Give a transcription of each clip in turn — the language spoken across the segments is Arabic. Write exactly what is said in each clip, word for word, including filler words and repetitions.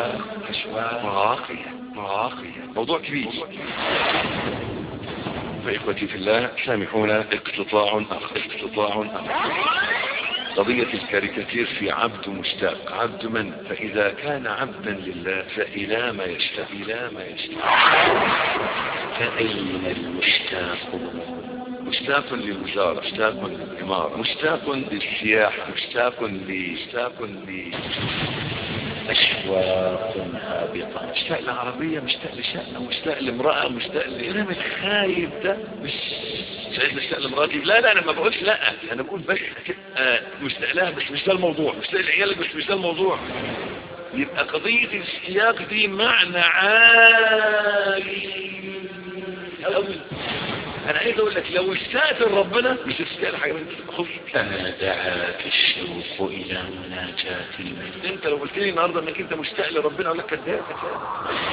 أشواق أشواق مراقية مراقية، موضوع كبير. فإخوتي في الله سامحونا اقتطاع آخر اقتطاع آخر. قضية الكاريكاتير في عبد مشتاق. عبد من؟ فإذا كان عبدا لله فإلى ما يشتاق إلى ما يشتاق. فأين المشتاق؟ مشتاق للوزارة، مشتاق للإمارة، مشتاق للسياحة، مشتاق ل مشتاق ل أشواق هابطة، مشتاق لعربية، مشتاق لشقة، مشتاق لامرأة، مشتاق لكلام الخايب ده. مش شايف مشتاق لمراتي؟ لا لا انا ما بقولش لا، انا بقول بس آه مشتاق لها بس مش ده الموضوع، مشتاق لعيالك بس مش ده الموضوع. يبقى قضية الاشتياق دي معنى عالي قوي. انا عايز اقول لك لو اشتقت لربنا مش هتشتاق لحاجه انت تاخذ. انا دعاك الشوق الى مناجاة الملك. انت لو قلت لي النهارده انك انت مشتاق لربنا اقول لك كذاب كذاب.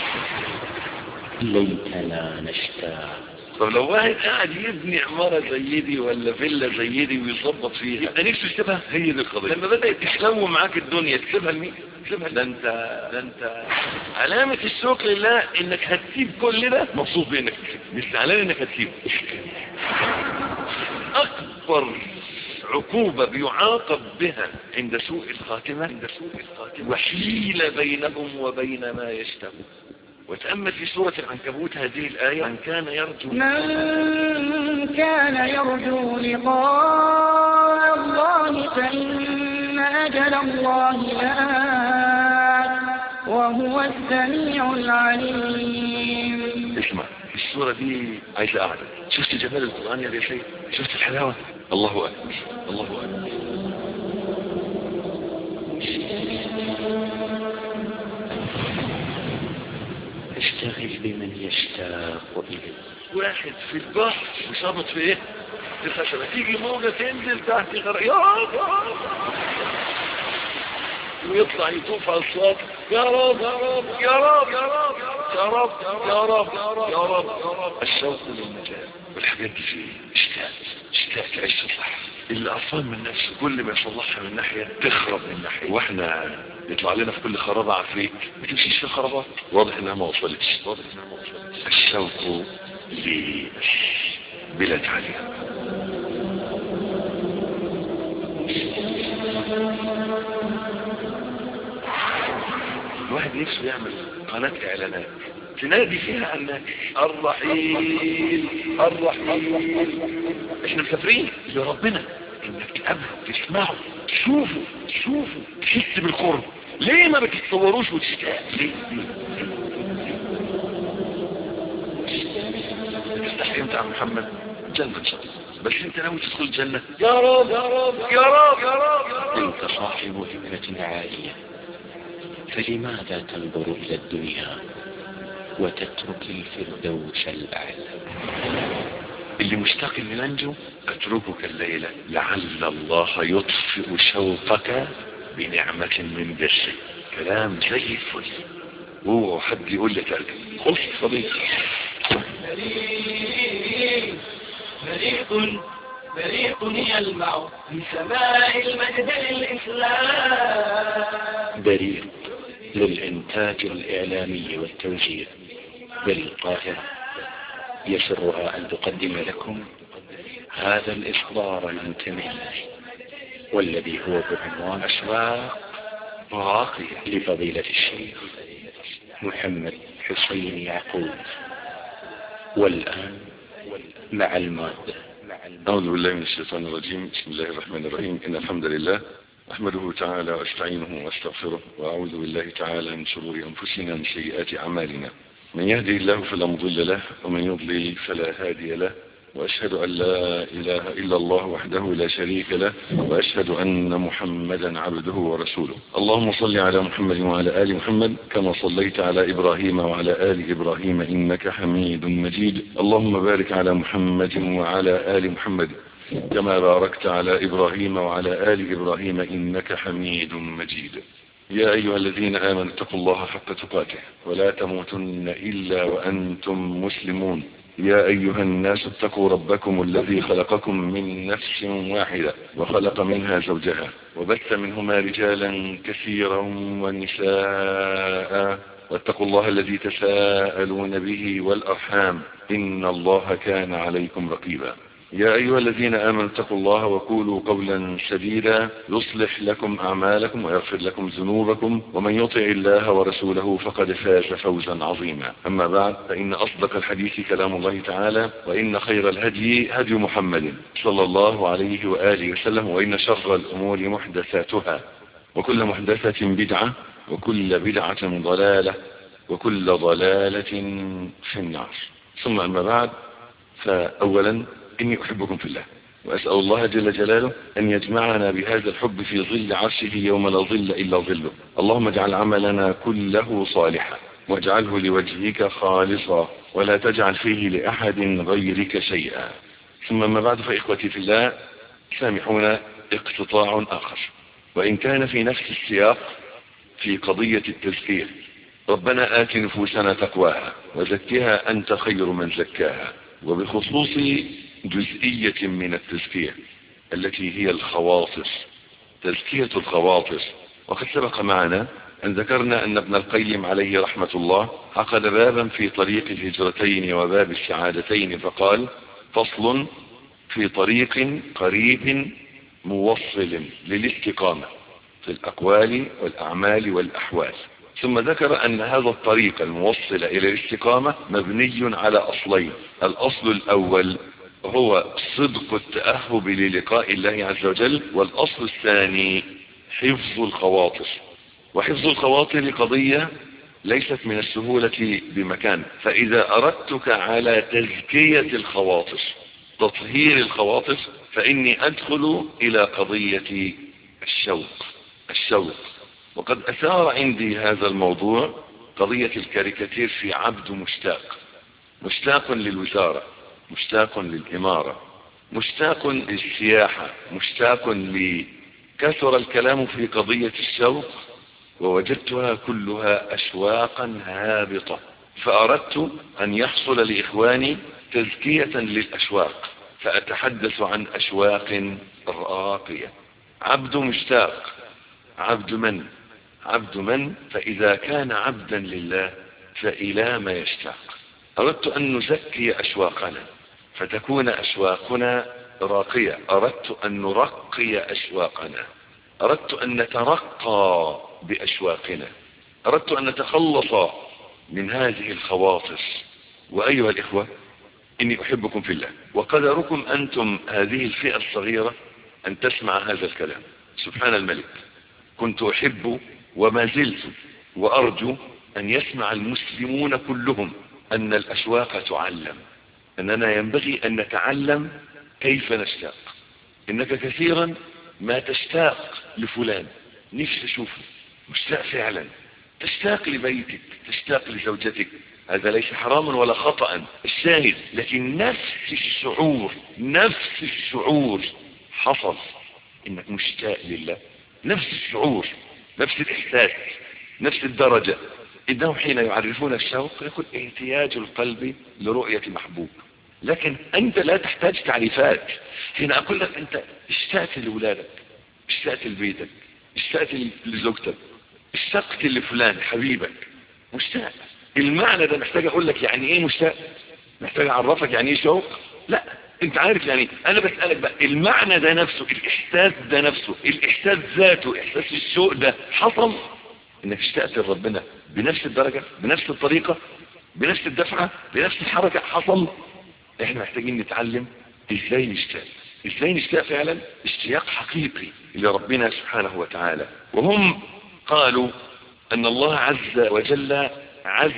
ليتنا نشتاق. طب لو واحد قاعد يبني عمارة زي دي ولا فيلا زي دي ويظبط فيها يبقى نفسه يسيبها؟ هي دي القضية. لما بدأت تحلم معاك الدنيا تسيبها لمين؟ تسيبها ده انت ده انت علامة الشوق لله انك هتسيب كل ده مبسوط بانك تسيب، مش زعلان انك هتسيب. اكبر عقوبة بيعاقب بها عند سوء الخاتمة عند سوء الخاتمة وحيل بينهم وبين ما يشتهون. وتأمل في سورة العنكبوت هذه الآية: من كان يرجو من كان يرجو لقاء الله فإن أجل الله لآت وهو السميع العليم. اسمع السورة دي عايزة قاعدة. شفت جمال القرآن يا شيخ؟ شفت الحلاوة؟ الله أكبر الله أكبر. اشتغل بمن يشتاق إليه. واحد في البحر وشابط في ايه؟ في الخشبة، تيجي موجة تنزل تحت غرق يا رب ويطلع يطوف على الصوت يا رب يا رب يا رب يا رب يا رب يا رب يا رب يا رب. الشوق للنجاة والحاجات دي فيه اشتاق اشتاق تعيش صح. اللي قرفان من نفسه كل ما يصلحها من ناحية تخرب من ناحية، واحنا يطلع لنا في كل خرابة عفريت ما تمشيش في الخرابات. واضح انها ما وصلتش واضح انها ما وصلتش. الشوق لبلاد عالية. الواحد نفسه يعمل قناة اعلانات تنادي فيها انك الرحيل الرحيل. احنا مسافرين لربنا، انك تقابله تسمعه تشوفه تشوفه تحس بالقرب. ليه ما بتتصوروش وتشتاق؟ ليه تستحي انت عن محمد؟ جنة ان شاء الله، بس انت ناوي تدخل الجنة يا رب يا رب يا رب يا رب. انت صاحب همة عالية، فلماذا تنظر الى الدنيا وتترك الفردوس الاعلى؟ اللي مشتاق لننجو اتركك الليلة لعل الله يطفئ شوقك بنعمة من بشه. كلام زي الفل. هو حد يقول لك خلص صديق. بريق بريق يلمع في سماء المجد للإسلام. بريق للإنتاج الإعلامي والتوزيع بالقاهرة يسرها أن تقدم لكم هذا الإصدار المتميز والذي هو بعنوان أشواق مراقية لفضيلة الشيخ محمد حسين يعقوب. والآن مع المادة. أعوذ بالله من الشيطان الرجيم. بسم الله الرحمن الرحيم. إن الحمد لله أحمده تعالى واستعينه واستغفره وأعوذ بالله تعالى من شرور أنفسنا من سيئات أعمالنا. من يهدي الله فلا مضل له ومن يضلل فلا هادي له، وأشهد أن لا إله إلا الله وحده لا شريك له، وأشهد أن محمدا عبده ورسوله. اللهم صل على محمد وعلى آل محمد كما صليت على إبراهيم وعلى آل إبراهيم إنك حميد مجيد. اللهم بارك على محمد وعلى آل محمد كما باركت على إبراهيم وعلى آل إبراهيم إنك حميد مجيد. يا أيها الذين آمنوا اتقوا الله حق تقاته ولا تموتن إلا وأنتم مسلمون. يا أيها الناس اتقوا ربكم الذي خلقكم من نفس واحدة وخلق منها زوجها وبث منهما رجالا كثيرا ونساء واتقوا الله الذي تساءلون به والأرحام إن الله كان عليكم رقيبا. يا أيها الذين آمنوا اتقوا الله وقولوا قولا سديدا يصلح لكم أعمالكم ويغفر لكم ذنوبكم ومن يطع الله ورسوله فقد فاز فوزا عظيما. أما بعد فإن أصدق الحديث كلام الله تعالى وإن خير الهدي هدي محمد صلى الله عليه وآله وسلم وإن شر الأمور محدثاتها وكل محدثة بدعة وكل بدعة ضلالة وكل ضلالة في النار. ثم أما بعد فأولا إني أحبكم في الله وأسأل الله جل جلاله أن يجمعنا بهذا الحب في ظل عرشه يوم لا ظل إلا ظله. اللهم اجعل عملنا كله صالحا واجعله لوجهك خالصا ولا تجعل فيه لأحد غيرك شيئا. ثم ما بعد فإخوتي في الله سامحونا اقتطاع آخر وإن كان في نفس السياق في قضية التزكية. ربنا آت نفوسنا تقواها وزكها أنت خير من زكاها، وبخصوص جزئية من التزكية التي هي الخواطر، تزكية الخواطر. وقد سبق معنا أن ذكرنا أن ابن القيم عليه رحمة الله عقد بابا في طريق الهجرتين وباب السعادتين فقال: فصل في طريق قريب موصل للاستقامة في الأقوال والأعمال والأحوال. ثم ذكر أن هذا الطريق الموصل إلى الاستقامة مبني على أصلين. الأصل الأول هو صدق التأهب للقاء الله عز وجل، والأصل الثاني حفظ الخواطر. وحفظ الخواطر قضية ليست من السهولة بمكان، فإذا أردتك على تزكية الخواطر تطهير الخواطر فإني أدخل إلى قضية الشوق الشوق وقد أثار عندي هذا الموضوع قضية الكاريكاتير في عبد مشتاق مشتاق للوزارة، مشتاق للإمارة، مشتاق للسياحة، مشتاق لكثر الكلام في قضية الشوق ووجدتها كلها أشواقا هابطة، فأردت أن يحصل لإخواني تزكية للأشواق فأتحدث عن أشواق راقية. عبد مشتاق، عبد من؟ عبد من؟ فإذا كان عبدا لله فإلى ما يشتاق. أردت أن نزكي أشواقنا فتكون أشواقنا راقية، أردت أن نرقي أشواقنا، أردت أن نترقى بأشواقنا، أردت أن نتخلص من هذه الخواطر. وأيها الإخوة إني أحبكم في الله، وقدركم أنتم هذه الفئة الصغيرة أن تسمع هذا الكلام. سبحان الملك، كنت أحب وما زلت وأرجو أن يسمع المسلمون كلهم أن الأشواق تعلم، أننا ينبغي أن نتعلم كيف نشتاق. إنك كثيرا ما تشتاق لفلان، نفسي أشوفه، مشتاق فعلا، تشتاق لبيتك، تشتاق لزوجتك، هذا ليس حراما ولا خطأ الشاهد، لكن نفس الشعور نفس الشعور حصل إنك مشتاق لله، نفس الشعور، نفس الإحساس، نفس الدرجة. إنه حين يعرفون الشوق يقول احتياج القلب لرؤية محبوب، لكن أنت لا تحتاج تعريفات. حين أقول لك أنت اشتقت لأولادك، اشتقت لبيتك، اشتقت لزوجتك، اشتقت لفلان حبيبك، مشتاق. المعنى ده محتاج أقول لك يعني إيه مشتاق؟ محتاج أعرفك يعني إيه شوق؟ لا، أنت عارف يعني. أنا بسألك بقى المعنى ده نفسه، الإحساس ده نفسه، الإحساس ذاته، إحساس الشوق ده حصل إنك اشتقت لربنا بنفس الدرجة، بنفس الطريقة، بنفس الدفعة، بنفس الحركة، حصل. احنا محتاجين نتعلم ازاي نشتاق، ازاي نشتاق فعلا اشتياق حقيقي لربنا سبحانه وتعالى. وهم قالوا ان الله عز وجل عز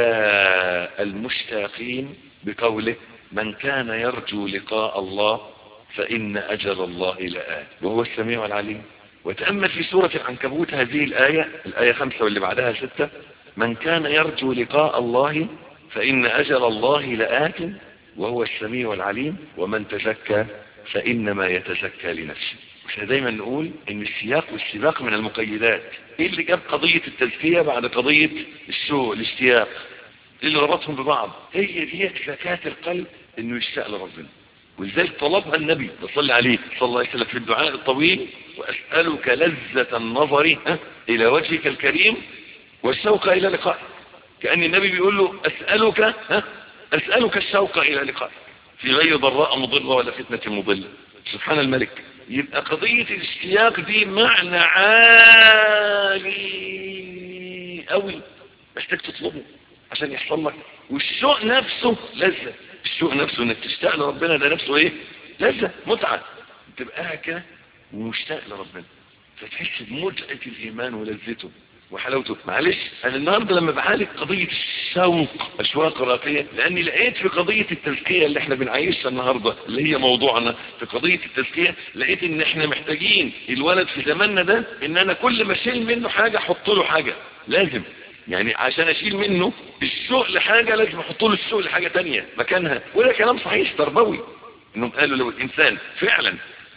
المشتاقين بقوله: من كان يرجو لقاء الله فإن أجل الله لآت وهو السميع العليم. وتأمل في سورة العنكبوت هذه الآية، الآية خمسة واللي بعدها ستة: من كان يرجو لقاء الله فإن أجل الله لآت وهو السميع العليم ومن تزكى فإنما يتزكى لنفسه. احنا دايما نقول ان السياق والسباق من المقيدات. ايه اللي جاب قضية التزكية بعد قضية الشوق الاشتياق؟ اللي ربطهم ببعض هي دي زكاة القلب، انه يشتاق لربنا. ولذلك طلبها النبي صلى عليه صلى الله عليه وسلم في الدعاء الطويل: واسألك لذة النظر الى وجهك الكريم والشوق الى لقائك. كأن النبي بيقول له اسألك ها اسألك الشوق الى لقائك في غير ضراء مضرة ولا فتنة مضلة. سبحان الملك. يبقى قضية الاشتياق دي معنى عالي قوي محتاج تطلبه عشان يحصل لك. والشوق نفسه لذة. الشوق نفسه انك تشتاق لربنا ده نفسه ايه؟ لذة، متعة. تبقى كده ومشتاق لربنا فتحس بمتعة الايمان ولذته وحلاوته. معلش انا النهارده لما بعالج قضيه الشوق اشواق راقيه، لاني لقيت في قضيه التزكيه اللي احنا بنعيشها النهارده اللي هي موضوعنا في قضيه التزكيه، لقيت ان احنا محتاجين الولد في زماننا ده ان انا كل ما اشيل منه حاجه احط له حاجه. لازم يعني عشان اشيل منه الشوق لحاجه لازم احط له الشوق لحاجه تانية مكانها. وده كلام صحيح تربوي، انهم قالوا لو الانسان فعلا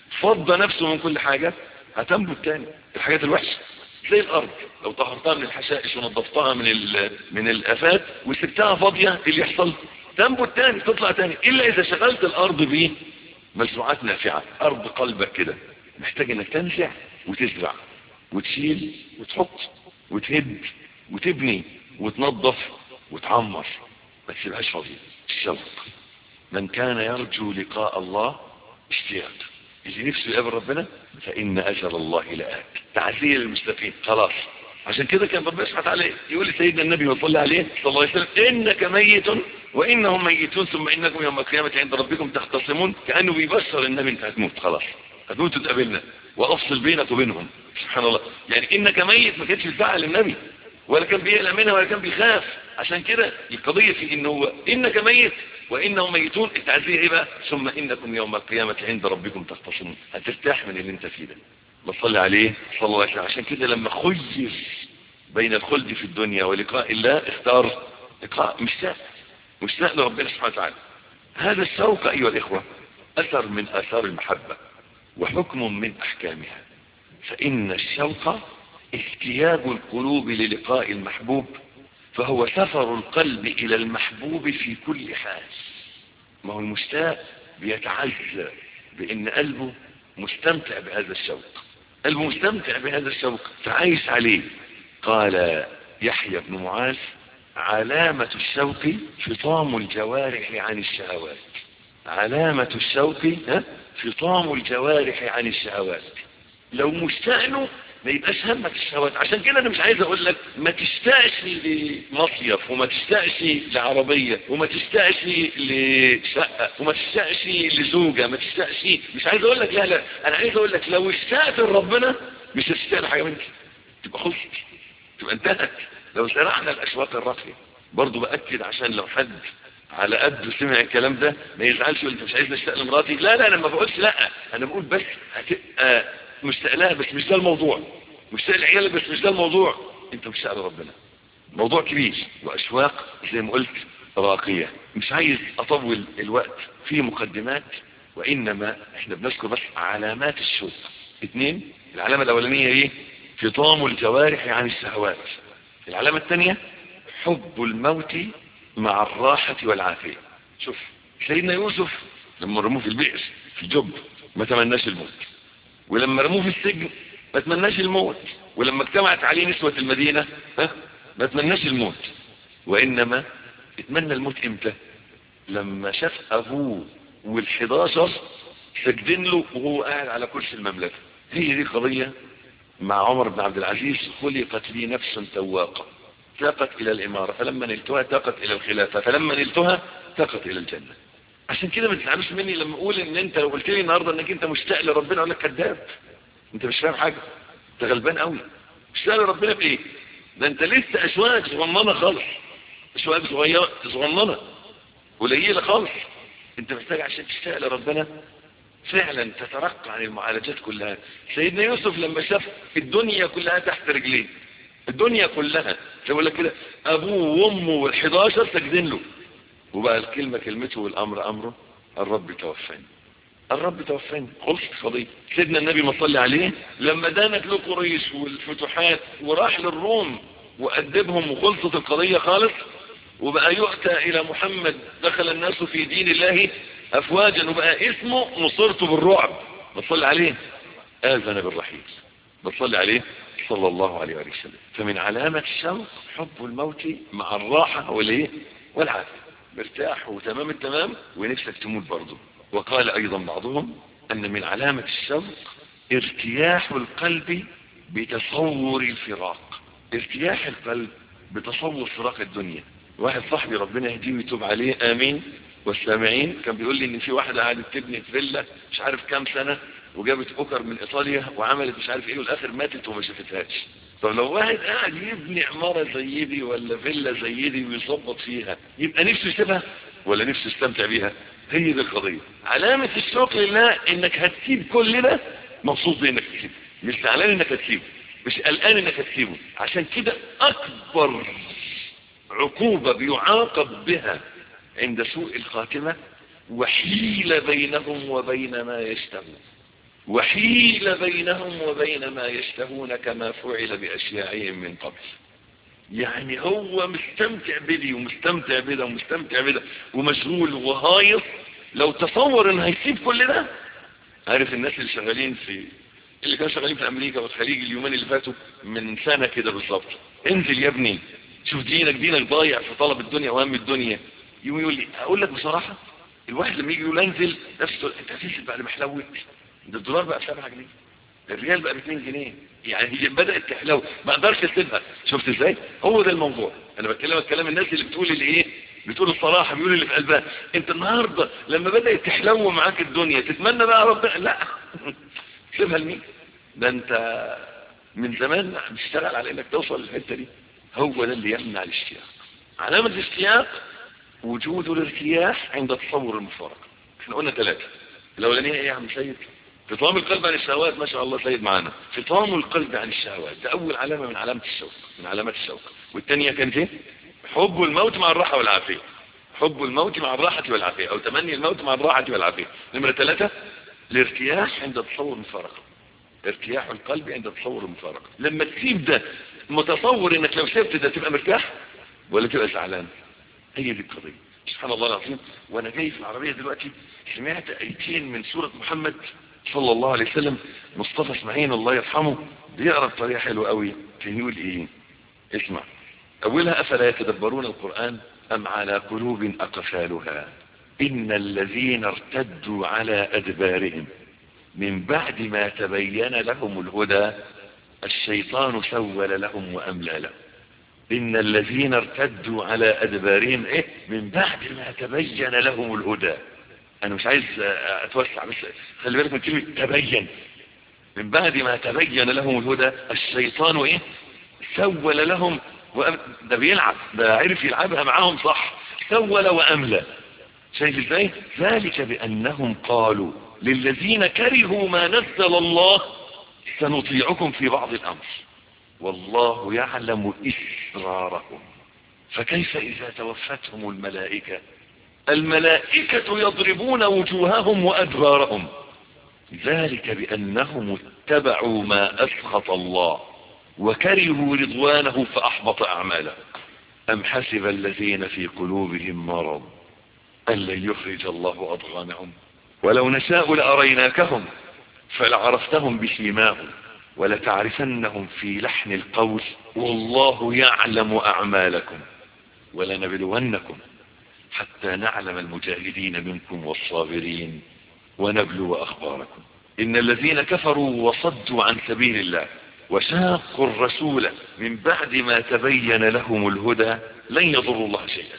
فض نفسه من كل حاجه هتنبت تاني الحاجات الوحشه. زي الارض لو طهرتها من الحشائش ونظفتها من من الافات وسبتها فاضيه، اللي يحصل تنبت تاني تطلع تاني. الا اذا شغلت الارض بيه مزروعات نافعه. ارض قلبك كده محتاج انك تنزع وتزرع وتشيل وتحط وتهد وتبني وتنظف وتعمر، ما تسيبهاش فاضيه. الشوق. من كان يرجو لقاء الله اشتياق، اللي نفسه يقابل ربنا فإن أجل الله لآت. تعزية للمستقيم. خلاص عشان كده كان ربنا سبحانه وتعالى يقول لسيدنا النبي وصلى عليه صلى الله عليه وسلم: إنك ميت وإنهم ميتون ثم إنكم يوم القيامة عند ربكم تختصمون. كأنه بيبشر النبي انت هتموت، خلاص هتموت وتقابلنا وأفصل بينك وبينهم. سبحان الله. يعني إنك ميت ما كانش بيزعل النبي ولا كان بيقلق منها ولا كان بيخاف. عشان كده القضية في إنه إنك ميت وإنهم ميتون. التعزية إيه بقى؟ ثم إنكم يوم القيامة عند ربكم تختصمون. هترتاح من اللي انت فيه ده. بصلي عليه صلى الله عليه وسلم. عشان كده لما خير بين الخلد في الدنيا ولقاء الله اختار لقاء مشتاق مشتاق لربنا سبحانه وتعالى. هذا الشوق أيها الإخوة أثر من آثار المحبة وحكم من أحكامها. فإن الشوق احتياج القلوب للقاء المحبوب، فهو سفر القلب إلى المحبوب في كل حال. ما هو المشتاق بيتعزى بأن قلبه مستمتع بهذا الشوق، قلبه مستمتع بهذا الشوق فعايش عليه. قال يحيى بن معاذ: علامة الشوق فطام الجوارح عن الشهوات. علامة الشوق فطام الجوارح عن الشهوات. لو مشتاق له ما يبقاش همك الشهوات. عشان كده انا مش عايز اقول لك ما تشتاقش لمصيف وما تشتاقش لعربية وما تشتاقش لشقة وما تشتاقش لزوجة ما تشتاقش. مش عايز اقول لك لا لا انا عايز اقول لك لو اشتاقت لربنا مش هتشتاق لحاجة منك، تبقى خلصت، تبقى انتهت. لو زرعنا الاشواق الراقية. برضو باكد عشان لو حد على قد سمع الكلام ده ما يزعلش يقول انت مش عايز نشتاق لمراتي. لا لا انا ما بقولش لا، انا بقول بس هتبقى مشتاق لها بس مش ده الموضوع، مشتاق لعيالي بس مش ده الموضوع. انت مشتاق لربنا. موضوع كبير واشواق زي ما قلت راقية. مش عايز اطول الوقت في مقدمات، وانما احنا بنذكر بس علامات الشوق. اثنين، العلامة الاولانية ايه؟ فطام الجوارح عن الشهوات. العلامة الثانية حب الموت مع الراحة والعافية. شوف سيدنا يوسف لما رموه في البئر في الجب ما تمناش الموت، ولما رموه في السجن ما تمناش الموت، ولما اجتمعت عليه نسوة المدينة ها ما تمناش الموت. وإنما اتمنى الموت امتى؟ لما شاف أبوه والحداشر سجدين له وهو قاعد على كرسي المملكة. هي دي قضية مع عمر بن عبد العزيز: خلقت لي نفس تواقة تاقت إلى الإمارة فلما نلتها تاقت إلى الخلافة فلما نلتها تاقت إلى الجنة. عشان كده ما تزعلوش مني لما اقول ان انت لو قلت لي النهارده انك انت مشتاق لربنا اقول لك كذاب، انت مش فاهم حاجه، انت غلبان قوي. مشتاق لربنا بايه؟ ده انت لسه اشواق صغننه خالص، اشواق صغيره صغننه قليله خالص. انت محتاج عشان تشتاق لربنا فعلا تترقى عن المعالجات كلها. سيدنا يوسف لما شاف الدنيا كلها تحت رجليه، الدنيا كلها زي ما بقول لك كده ابوه وامه والحداشر ساجدين له، وبقى الكلمة كلمته والأمر أمره: الرب توفاني، الرب توفاني. خلص قضية. سيدنا النبي ما صلى عليه لما دانت له قريش والفتوحات وراح للروم وأدبهم وخلصت القضية خالص، وبقى يؤتى الى محمد دخل الناس في دين الله افواجا، وبقى اسمه نصرته بالرعب. بتصلي عليه آذن بالرحيل، بتصلي عليه صلى الله عليه وسلم. فمن علامة الشوق حب الموت مع الراحة والايه والعافية، مرتاح وتمام التمام ونفسك تموت برضه. وقال ايضا بعضهم ان من علامة الشوق ارتياح القلب بتصور الفراق، ارتياح القلب بتصور فراق الدنيا. واحد صاحبي ربنا يهديه ويتوب عليه امين والسامعين كان بيقول لي ان في واحدة قاعدة تبني فيلا مش عارف كام سنة وجابت اوكر من ايطاليا وعملت مش عارف ايه والاخر ماتت وما شافتهاش. طب لو واحد قاعد يبني عمارة زي دي ولا فيلا زي دي ويظبط فيها يبقى نفسه يسيبها ولا نفسه يستمتع بيها؟ هي دي القضية. علامة الشوق لله انك هتسيب كل ده مبسوط بانك تسيبه، مش زعلان انك هتسيبه، مش قلقان انك هتسيبه. عشان كده اكبر عقوبة بيعاقب بها عند سوء الخاتمة وحيل بينهم وبين ما يشتهون، وحيل بينهم وبين ما يشتهون كما فعل بأشياعهم من قبل. يعني هو مستمتع بدي ومستمتع بده ومستمتع بده ومشغول وهايص، لو تصور انه هيسيب كل ده. عارف الناس اللي شغالين في اللي كانوا شغالين في امريكا والخليج اليومين اللي فاتوا من سنة كده بالظبط، انزل يا ابني شوف دينك، دينك ضايع في طلب الدنيا وهم الدنيا. يقول يقول لي اقول لك بصراحة الواحد لما يجي يقول انزل نفسه انت هتنزل بعد ما حلوت، ده الدولار بقى بسبعة جنيه، الريال بقى باتنين جنيه، يعني هي بدأت تحلو ما اقدرش اسيبها. شفت ازاي؟ هو ده الموضوع. انا بتكلم كلام الناس اللي بتقول اللي ايه، بتقول الصراحة، بيقول اللي في قلبها. انت النهاردة لما بدأت تحلو معاك الدنيا تتمنى بقى ربنا؟ لا سيبها لمين؟ ده انت من زمان بتشتغل على انك توصل للحتة دي. هو ده اللي يمنع الاشتياق. علامة الاشتياق وجود الارتياح عند تصور المفارقة. احنا قلنا ثلاثة. الاولانية ايه يا عم سيد؟ فطام القلب عن الشهوات. ما شاء الله سيد معانا. فطام القلب عن الشهوات ده اول علامة من علامة الشوق، من علامات الشوق. والثانية كانت ايه؟ حب الموت مع الراحة والعافية. حب الموت مع الراحة والعافية او تمني الموت مع الراحة والعافية. نمرة ثلاثة الارتياح عند تصور المفارقة، ارتياح القلب عند تصور المفارقة. لما تسيب ده متصور انك لو سبت ده تبقى مرتاح ولا تبقى زعلان؟ هي دي القضية. سبحان الله العظيم. وانا جاي في العربية دلوقتي سمعت ايتين من سورة محمد صلى الله عليه وسلم. مصطفى اسماعيل الله يرحمه بيقرأ بطريقة حلوة قوي. كان يقول ايه؟ اسمع. اولها افلا يتدبرون القرآن ام على قلوب اقفالها ان الذين ارتدوا على ادبارهم من بعد ما تبين لهم الهدى الشيطان سول لهم واملى لهم. ان الذين ارتدوا على ادبارهم ايه؟ من بعد ما تبين لهم الهدى. انا مش عايز اتوسع بس خلي بالك من كلمة تبين. من بعد ما تبين لهم الهدى الشيطان ايه؟ سول لهم وأم... ده بيلعب، ده عرف يلعبها معاهم صح. سول واملى. شايف ازاي؟ ذلك بانهم قالوا للذين كرهوا ما نزل الله سنطيعكم في بعض الامر والله يعلم اسرارهم فكيف اذا توفتهم الملائكة الملائكة يضربون وجوههم وادبارهم ذلك بانهم اتبعوا ما اسخط الله وكرهوا رضوانه فاحبط اعمالهم. ام حسب الذين في قلوبهم مرض ان لن يخرج الله اضغانهم ولو نشاء لاريناكهم فلعرفتهم بسيماهم ولتعرفنهم في لحن القول والله يعلم اعمالكم ولنبلونكم حتى نعلم المجاهدين منكم والصابرين ونبلو اخباركم. ان الذين كفروا وصدوا عن سبيل الله وشاقوا الرسول من بعد ما تبين لهم الهدى لن يضروا الله شيئا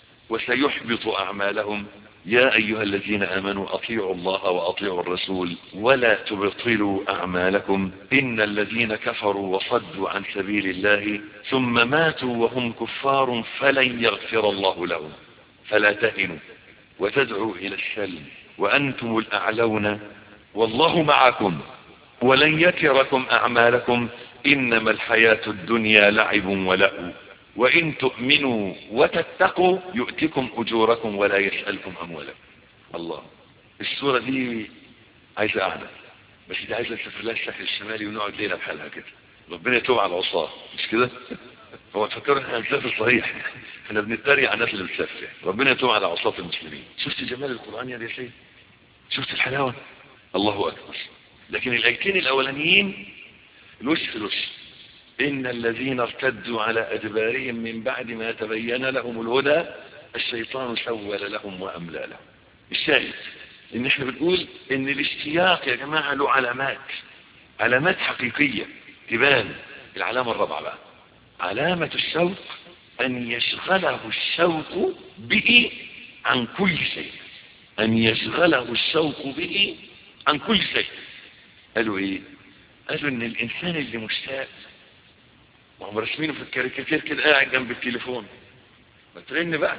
وسيحبط اعمالهم. يا ايها الذين امنوا اطيعوا الله واطيعوا الرسول ولا تبطلوا اعمالكم. ان الذين كفروا وصدوا عن سبيل الله ثم ماتوا وهم كفار فلن يغفر الله لهم فلا تهنوا وتدعوا الى السلم وانتم الاعلون والله معكم ولن يتركم اعمالكم انما الحياة الدنيا لعب ولهو وان تؤمنوا وتتقوا يؤتكم اجوركم ولا يسألكم اموالكم. الله. السورة دي عايزة قاعدة بس دي عايزة نسافر لها الساحل الشمالي ونقعد ليلة بحالها كده. ربنا يتوب على العصاة مش كده؟ هو تفكر احنا هنسافر صحيح، احنا بنتريق على الناس اللي بتسافر. ربنا يتوب على عصاة المسلمين. شفت جمال القرآن يا سيدي؟ شفت الحلاوة؟ الله اكبر. لكن الايتين الاولانيين الوش في الوش. ان الذين ارتدوا على ادبارهم من بعد ما تبين لهم الهدى الشيطان سول لهم واملى لهم. الشاهد ان احنا بنقول ان الاشتياق يا جماعة له علامات، علامات حقيقية تبان. العلامة الرابعة بقى، علامة الشوق ان يشغله الشوق به عن كل شيء. ان يشغله الشوق به عن كل شيء. قالوا ايه؟ قالوا ان الانسان اللي مشتاق وهم رسمينه في الكاريكاتير كده قاعد جنب التليفون، ما ترن بقى،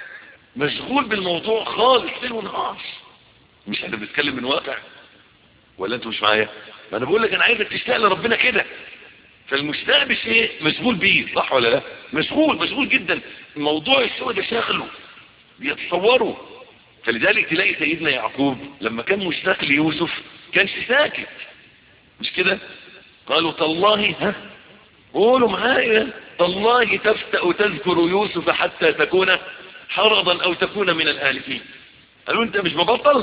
مشغول بالموضوع خالص ليل ونهار. مش احنا بنتكلم من واقع ولا انتوا مش معايا؟ ما انا بقول لك انا عايزك تشتاق لربنا كده. فالمشتاق بشيء مشغول بيه، صح ولا لا؟ مشغول مشغول جدا. موضوع الشوق ده شاغله بيتصوره. فلذلك تلاقي سيدنا يعقوب لما كان مشتاق ليوسف كانش ساكت، مش كده؟ قالوا تالله، ها قولوا معايا، تالله تفتأ تذكر يوسف حتى تكون حرضا او تكون من الهالكين. قالوا انت مش مبطل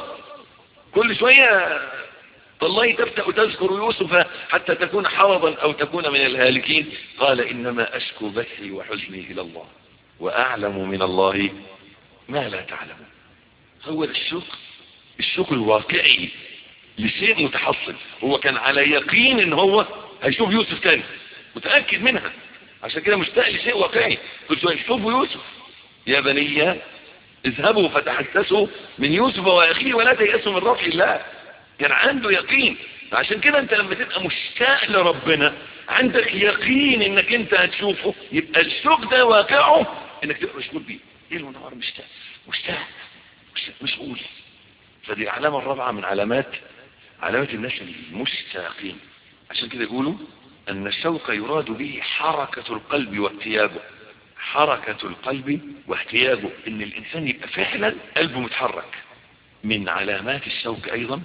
كل شوية تالله تفتأ تذكر يوسف حتى تكون حرضا او تكون من الهالكين؟ قال انما اشكو بثي وحزني الى الله واعلم من الله ما لا تعلمون. هو الشوق، الشوق الواقعي لشيء متحصل. هو كان على يقين ان هو هيشوف يوسف تاني، متأكد منها، عشان كده مشتاق لشيء واقعي. قلت له شوفوا يوسف يا بني اذهبوا فتحسسوا من يوسف واخيه ولا تيأسوا من روح الله. كان عنده يقين. عشان كده انت لما تبقى مشتاق لربنا عندك يقين انك انت هتشوفه، يبقى الشوق ده واقعه انك تبقى مشغول بيه ليل ونهار. مشتاق مشتاق مشغول. فدي علامة الرابعة من علامات علامات الناس المشتاقين. عشان كده يقولوا ان الشوق يراد به حركة القلب واهتياجه. حركة القلب واهتياجه، ان الانسان يبقى فعلا قلبه متحرك. من علامات الشوق ايضا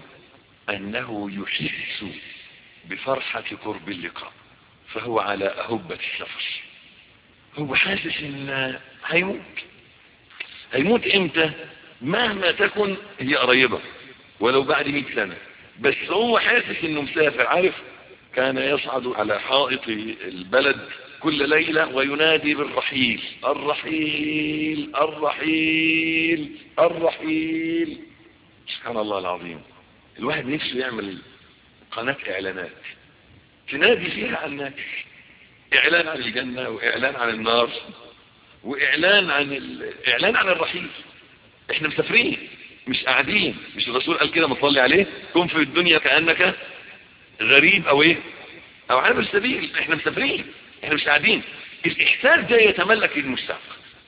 انه يحس بفرحة قرب اللقاء، فهو على اهبة السفر. هو حاسس ان هيموت. هيموت امتى؟ مهما تكن هي قريبة ولو بعد مئة سنة، بس هو حاسس انه مسافر. عارف كان يصعد على حائط البلد كل ليلة وينادي بالرحيل، الرحيل الرحيل الرحيل. سبحان الله العظيم. الواحد نفسه يعمل قناة اعلانات تنادي فيها عن الناس، اعلان عن الجنة واعلان عن النار واعلان عن ال... اعلان عن الرحيل. احنا مسافرين مش قاعدين. مش الرسول قال كده مصلي عليه كن في الدنيا كأنك غريب او ايه او عابر سبيل. احنا مسافرين، احنا مش قاعدين. الاحساس ده يتملك المشتاق،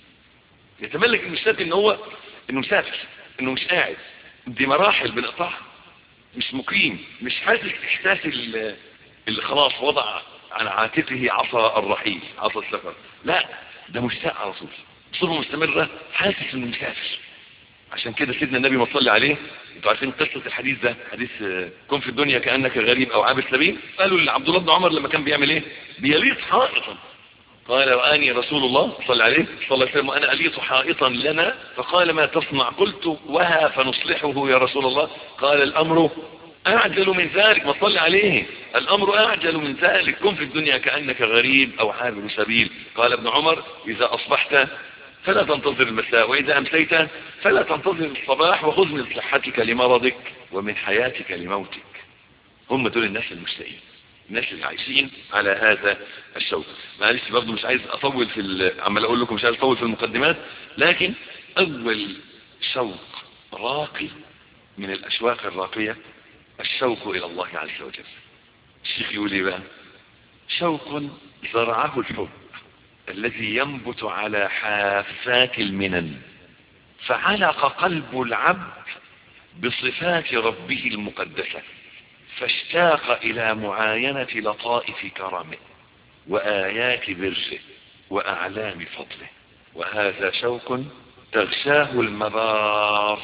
يتملك المشتاق ان هو انه مسافر، انه مش قاعد. دي مراحل بنقطعها. مش مقيم، مش حاسس احساس اللي خلاص وضع على عاتقه عصا الرحيل، عصا السفر. لا، ده مشتاق على طول، صورة مستمرة، حاسس انه مسافر. عشان كده سيدنا النبي ما صلى عليه، انتوا عارفين قصة الحديث ده، حديث كن في الدنيا كأنك غريب او عابر سبيل. قالوا لعبد الله بن عمر لما كان بيعمل ايه؟ بيليط حائطا. قال رآني رسول الله صلى عليه صلى الله عليه وسلم وانا اليط حائطا لنا، فقال ما تصنع؟ قلت وها فنصلحه يا رسول الله. قال الامر اعجل من ذلك. ما صلى عليه، الامر اعجل من ذلك. كن في الدنيا كأنك غريب او عابر سبيل. قال ابن عمر اذا اصبحت فلا تنتظر المساء، واذا امسيت فلا تنتظر الصباح، وخذ من صحتك لمرضك ومن حياتك لموتك. هم دول الناس المشتاقين، الناس اللي عايشين على هذا الشوق. معلش برضه مش عايز اطول في عمال اقول لكم مش عايز اطول في المقدمات، لكن اول شوق راقي من الاشواق الراقية الشوق الى الله عز وجل. الشيخ يقول ايه بقى؟ شوق زرعه الحب الذي ينبت على حافات المنن، فعلق قلب العبد بصفات ربه المقدسة، فاشتاق إلى معاينة لطائف كرمه وآيات بره وأعلام فضله. وهذا شوق تغشاه المبار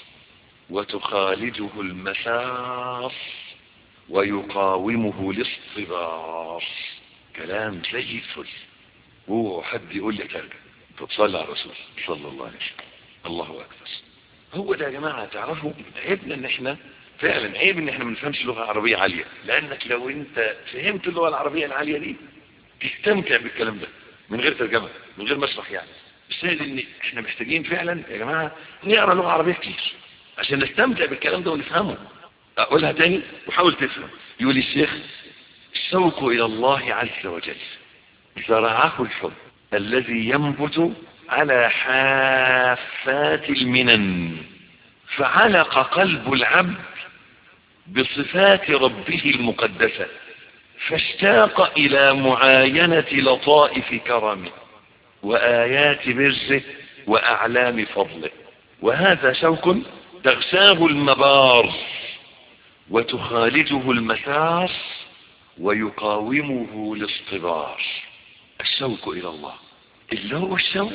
وتخالجه المسار ويقاومه الاصطبار. كلام زي الفل. وهو حد يقول لك ارجع. طب صلي على الرسول صلى الله عليه وسلم. الله اكبر. هو ده يا جماعة تعرفوا عيبنا ان احنا فعلا عيب ان احنا ما نفهمش لغة عربية عالية، لانك لو انت فهمت اللغة العربية العالية دي تستمتع بالكلام ده من غير ترجمة من غير مشرح. يعني الشاهد ان احنا محتاجين فعلا يا جماعة نقرأ لغة عربية كتير عشان نستمتع بالكلام ده ونفهمه. اقولها تاني وحاول تفهم. يقول الشيخ: الشوق الى الله عز وجل زرعه الحب الذي ينبت على حافات المنن، فعلق قلب العبد بصفات ربه المقدسة، فاشتاق الى معاينة لطائف كرمه وآيات برزه وأعلام فضله. وهذا شوق تغشاه المبار وتخالجه المسار ويقاومه الاصطبار. الشوق الى الله اللي هو الشوق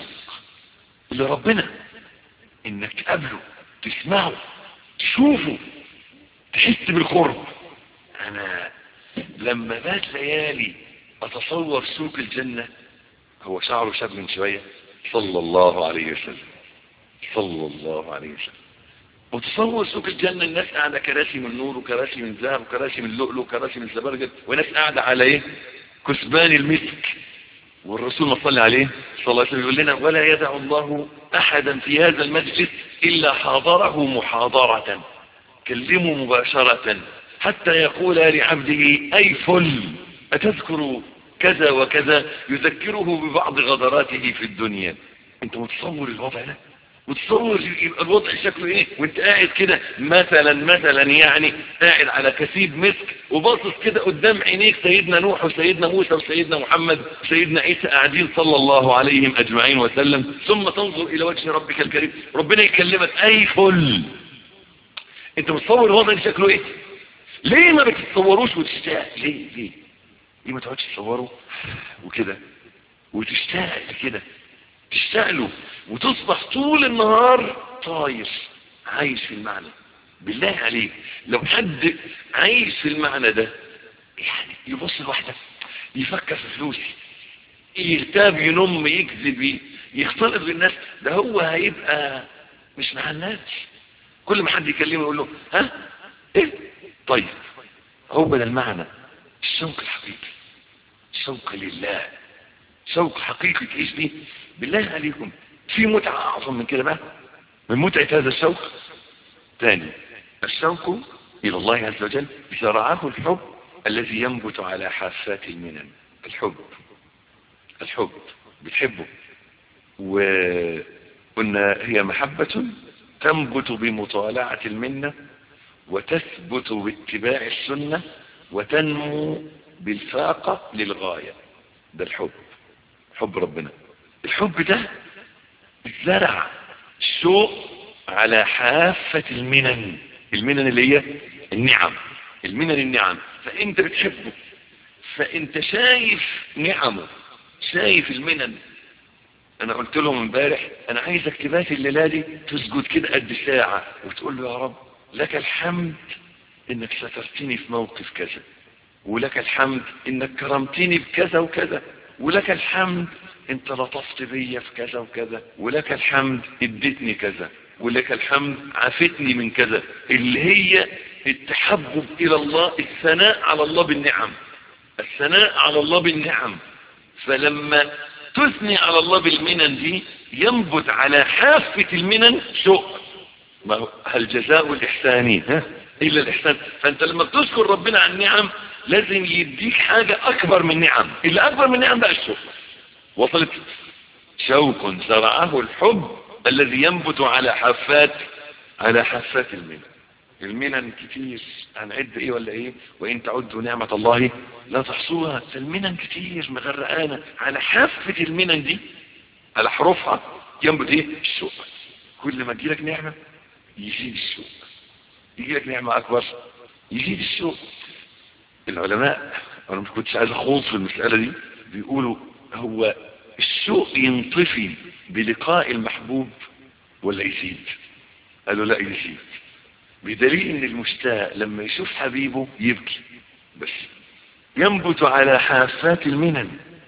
لربنا، انك تقابله تسمعه تشوفه تحس بالقرب. انا لما بات ليالي اتصور سوق الجنة، هو شعره شاب من شوية صلى الله عليه وسلم صلى الله عليه وسلم، وتصور سوق الجنة الناس قاعدة كراسي من نور وكراسي من ذهب وكراسي من لؤلؤ وكراسي من زبرجد، وناس قاعدة على ايه؟ كثبان المسك. والرسول ما صلى عليه صلى الله عليه وسلم يقول لنا: ولا يدع الله احدا في هذا المجلس الا حاضره محاضرة، كلمه مباشرة حتى يقول لعبده: اي فل اتذكر كذا وكذا، يذكره ببعض غدراته في الدنيا. انت متصور الوضع ده؟ وتصور الوضع شكله ايه وانت قاعد كده مثلا مثلا يعني قاعد على كثيب مسك وباصص كده قدام عينيك سيدنا نوح وسيدنا موسى وسيدنا محمد وسيدنا عيسى قاعدين صلى الله عليهم اجمعين وسلم، ثم تنظر الى وجه ربك الكريم ربنا يكلمك: اي فل. انت متصور الوضع شكله ايه؟ ليه ما بتتصوروش وتشتاق؟ ليه ليه ليه ما تقعدش تصوره وكده وتشتاق كده تشتاق له وتصبح طول النهار طاير عايش في المعنى؟ بالله عليك لو حد عايش في المعنى ده يعني يبص لوحده يفكر في فلوسي يغتاب ينم يكذب يختلط بالناس، ده هو هيبقى مش مع الناس. كل ما حد يكلمه يقول له: ها ايه؟ طيب هو ده المعنى. الشوق الحقيقي شوق لله، شوق حقيقي تعيش بيه. بالله عليكم في متعة اعظم من كده بقى من متعة هذا الشوق؟ تاني، الشوق الى الله عز وجل زرعه الحب الذي ينبت على حافات المنن. الحب الحب بتحبه، وقلنا هي محبة تنبت بمطالعة المنة وتثبت باتباع السنة وتنمو بالفاقة للغاية. ده الحب، حب ربنا. الحب ده زرع الشوق على حافة المنن. المنن اللي هي النعم، المنن النعم. فانت بتحبه، فانت شايف نعمه، شايف المنن. انا قلت لهم امبارح انا عايزك تبات الليله دي تسجد كده قد ساعه وتقول له: يا رب لك الحمد انك سترتني في موقف كذا، ولك الحمد انك كرمتني بكذا وكذا، ولك الحمد انت لطفت بيا في كذا وكذا، ولك الحمد اديتني كذا، ولك الحمد عافتني من كذا. اللي هي التحبب الى الله، الثناء على الله بالنعم، الثناء على الله بالنعم. فلما تثني على الله بالمنن دي ينبت على حافة المنن شوق. ما هل جزاء الإحسان ها إلا الإحسان؟ فأنت لما بتذكر ربنا عن النعم لازم يديك حاجة أكبر من نعم. اللي أكبر من نعم بقى الشوق. وصلت؟ شوق زرعه الحب الذي ينبت على حافات على حافات المنن. المنن كتير، هنعد ايه ولا ايه؟ وان تعدوا نعمة الله لا تحصوها. المنن كتير مغرقانة على حافة المنن دي، على حروفها ينبت ايه؟ الشوق. كل ما تجيلك نعمة يزيد الشوق، يجيلك نعمة اكبر يزيد الشوق. العلماء انا مش كنتش عايز اخوض في المسألة دي، بيقولوا هو الشوق ينطفي بلقاء المحبوب ولا يزيد؟ قالوا لا يزيد، بدليل ان المشتاق لما يشوف حبيبه يبكي. بس ينبت على حافات المنن،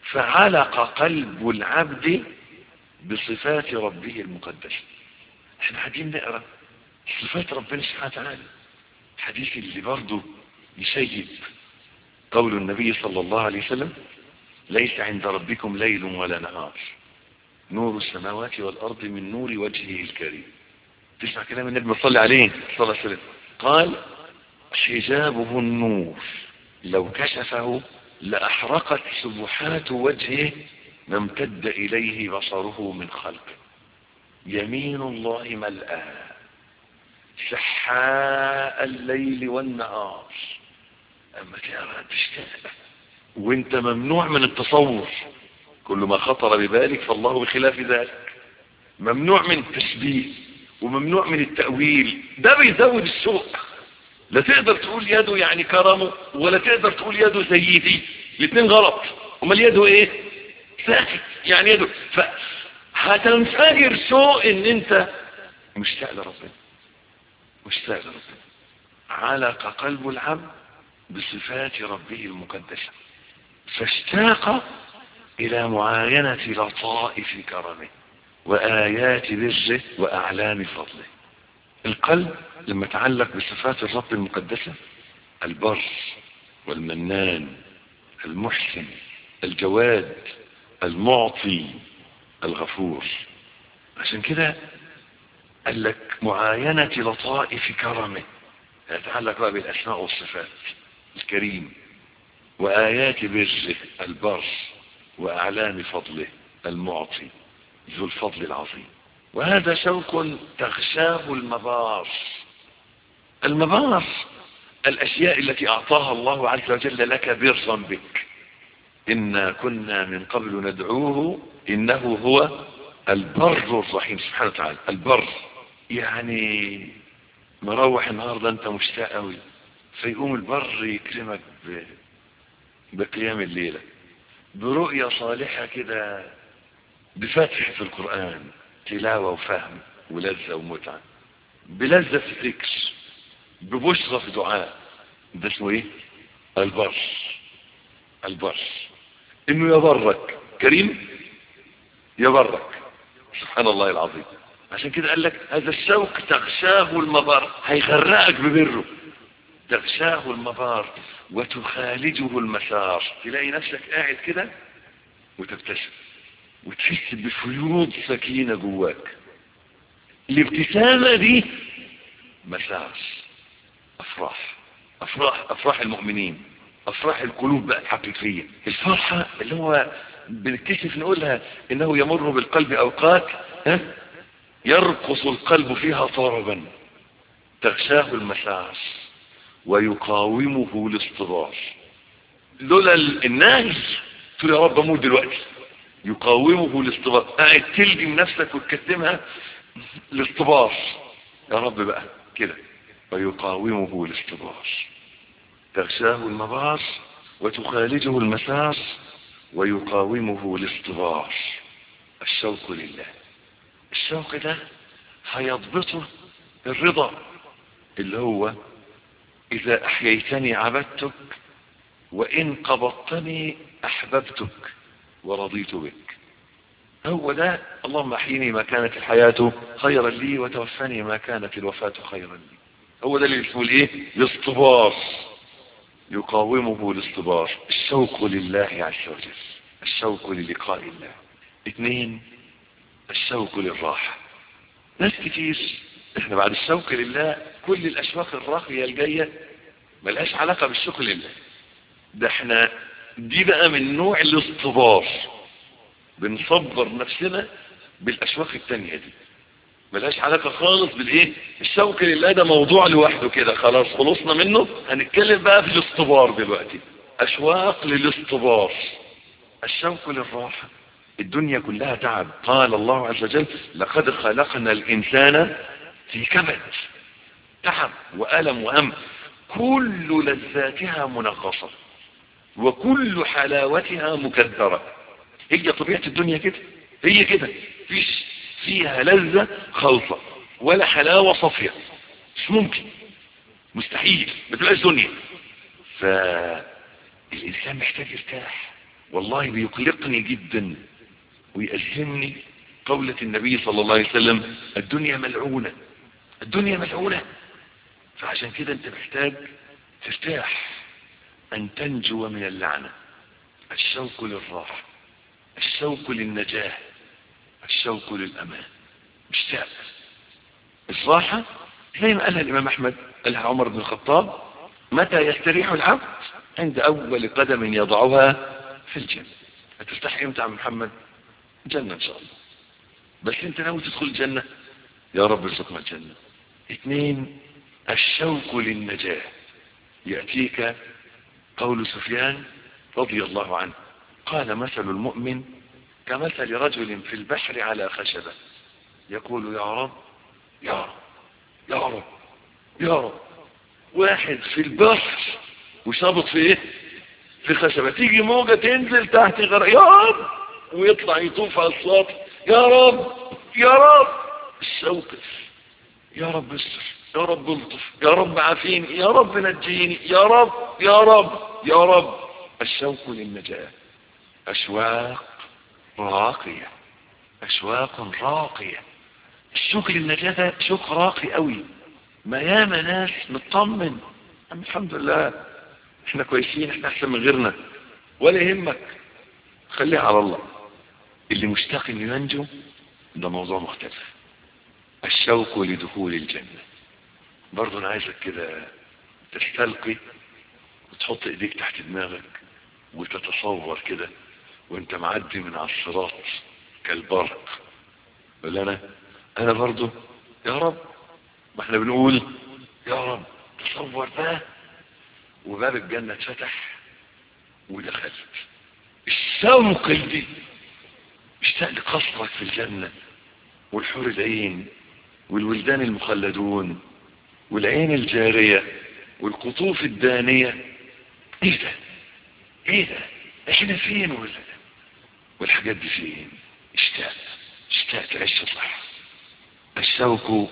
فعلق قلب العبد بصفات ربه المقدسة. احنا قاعدين نقرأ صفات ربنا سبحانه وتعالى، حديث اللي برضه يشيب قول النبي صلى الله عليه وسلم: ليس عند ربكم ليل ولا نهار، نور السماوات والأرض من نور وجهه الكريم. تسمع كلام النبي صلى عليه صلى الله عليه وسلم، قال: حجابه النور لو كشفه لأحرقت سبحات وجهه ما امتد إليه بصره من خلقه. يمين الله ملأى سحاء الليل والنهار. أما ترى تشتاق وانت ممنوع من التصور، كل ما خطر ببالك فالله بخلاف ذلك. ممنوع من التشبيه وممنوع من التأويل، ده بيزود السوء. لا تقدر تقول يده يعني كرمه، ولا تقدر تقول يده زي دي، الاثنين غلط. امال يده ايه؟ ساكت يعني يده. فهتنفجر سوء ان انت مشتاق لربنا، مشتاق لربنا. علق قلب العبد بصفات ربه المقدسة، فاشتاق الى معاينة لطائف كرمه وآيات بره وأعلام فضله. القلب لما تعلق بصفات الرب المقدسة: البر والمنان، المحسن، الجواد، المعطي، الغفور. عشان كده قال لك معاينة لطائف كرمه، يتعلق بقى بالأسماء والصفات: الكريم، وآيات بره، البر، وأعلام فضله، المعطي، ذو الفضل العظيم. وهذا شوق تغشاه المبار. المبار الأشياء التي أعطاها الله عز وجل لك برا بك. إنا كنا من قبل ندعوه إنه هو البر الرحيم سبحانه وتعالى. البر يعني مروح النهاردة أنت مشتاق قوي، فيقوم البر يكرمك ب... بقيام الليلة، برؤية صالحة كده، بفتح في القرآن، تلاوة وفهم ولذة ومتعة، بلذة في ذكر، ببشرة في دعاء. ده اسمه ايه؟ البر. البر انه يبرك، كريم يبرك، سبحان الله العظيم. عشان كده قال لك هذا الشوق تغشاه المبار، هيغرقك ببره. تغشاه المبار وتخالجه المسار. تلاقي نفسك قاعد كده وتبتسم وتحس بفيوض سكينة جواك. الابتسامة دي مسار افراح، افراح افراح المؤمنين، افراح القلوب بقى الحقيقية. الفرحة اللي هو بنكتشف نقولها انه يمر بالقلب اوقات ها يرقص القلب فيها طربا. تغشاه المسار ويقاومه الاصطبار. لولا الناس تقول يا رب اموت دلوقتي. يقاومه الاصطبار، قاعد تلجم نفسك وتكتمها الاصطبار. يا رب بقى كده. ويقاومه الاصطبار. تغشاه المبار وتخالجه المسار ويقاومه الاصطبار. الشوق لله. الشوق ده هيضبطه الرضا، اللي هو إذا أحييتني عبدتك وإن قبضتني أحببتك ورضيت بك. هو ده اللهم أحيني ما كانت الحياة خيرا لي وتوفني ما كانت الوفاة خيرا لي. هو ده اللي اسمه الايه؟ الاصطبار. يقاومه الاصطبار. الشوق لله عز وجل، الشوق للقاء الله. اثنين، الشوق للراحة. ناس كتير احنا بعد الشوق لله كل الاشواق الراقية الجاية ملهاش علاقة بالشوق لله. ده احنا دي بقى من نوع الاصطبار، بنصبر نفسنا بالاشواق التانية دي، ملهاش علاقة خالص بالايه؟ الشوق لله ده موضوع لوحده كده، خلاص خلصنا منه. هنتكلم بقى في الاصطبار دلوقتي. اشواق للاصطبار. الشوق للراحة. الدنيا كلها تعب. قال الله عز وجل لقد خلقنا الانسان في كبد. تعب وألم وهم، كل لذاتها منغصة وكل حلاوتها مكدرة. هي طبيعة الدنيا كده، هي كده، فيش فيها لذة خالصة ولا حلاوة صافية، مش ممكن، مستحيل، ما تبقاش دنيا. فالإنسان محتاج يرتاح، والله بيقلقني جدا ويألهمني قولة النبي صلى الله عليه وسلم الدنيا ملعونة، الدنيا ملعونة. فعشان كده انت محتاج ترتاح، ان تنجو من اللعنة، الشوق للراحة، الشوق للنجاة، الشوق للأمان. مشتاق الراحة زي ما قالها الإمام أحمد، قالها عمر بن الخطاب: متى يستريح العبد؟ عند أول قدم يضعها في الجنة. هترتاح امتى يا محمد؟ جنة إن شاء الله. بس انت ناوي تدخل الجنة؟ يا رب ارزقنا الجنة. اثنين، الشوق للنجاة. يأتيك قول سفيان رضي الله عنه قال: مثل المؤمن كمثل رجل في البحر على خشبة يقول: يا رب يا رب يا رب يا رب. واحد في البحر وشابط في ايه؟ في خشبة. تيجي موجة تنزل تحت غرق، يا رب، ويطلع يطوف على السطح: يا رب يا رب. الشوق: يا رب استر، يا رب الطف، يا رب عافيني، يا رب نجيني، يا رب يا رب يا رب. الشوق للنجاة. أشواق راقية، أشواق راقية. الشوق للنجاة شوق راقي قوي. ما ياما ناس مطمن: الحمد لله احنا كويسين، احنا احسن من غيرنا، ولا يهمك، خليها على الله. اللي مشتاق انه ينجو ده موضوع مختلف. الشوق لدخول الجنة. برضو انا عايزك كده تستلقي وتحط ايديك تحت دماغك وتتصور كده وانت معدي من على الصراط كالبرق. ولا انا انا برضو يا رب، ما احنا بنقول يا رب. تصور بقى وباب الجنة اتفتح ودخلت. الشوق دي اشتاق لقصرك في الجنة والحور العين والولدان المخلدون والعين الجارية والقطوف الدانية. ايه ده ايه ده احنا فين ولا ده؟ والحاجات دي فين؟ اشتاق اشتاق تعيش صح. الشوق